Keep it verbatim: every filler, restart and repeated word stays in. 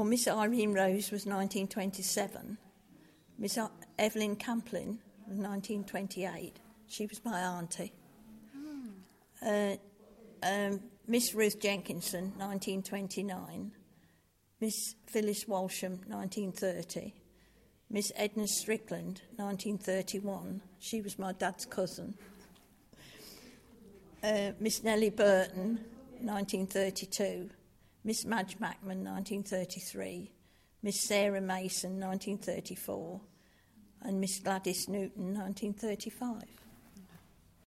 Well, Miss Irene Rose was nineteen twenty-seven. Miss Evelyn Camplin was nineteen twenty-eight. She was my auntie. Hmm. Uh, um, Miss Ruth Jenkinson, nineteen twenty-nine. Miss Phyllis Walsham, nineteen thirty. Miss Edna Strickland, nineteen thirty-one. She was my dad's cousin. Uh, Miss Nellie Burton, nineteen thirty-two. Miss Madge Mackman, nineteen thirty-three. Miss Sarah Mason, nineteen thirty-four. And Miss Gladys Newton, nineteen thirty-five.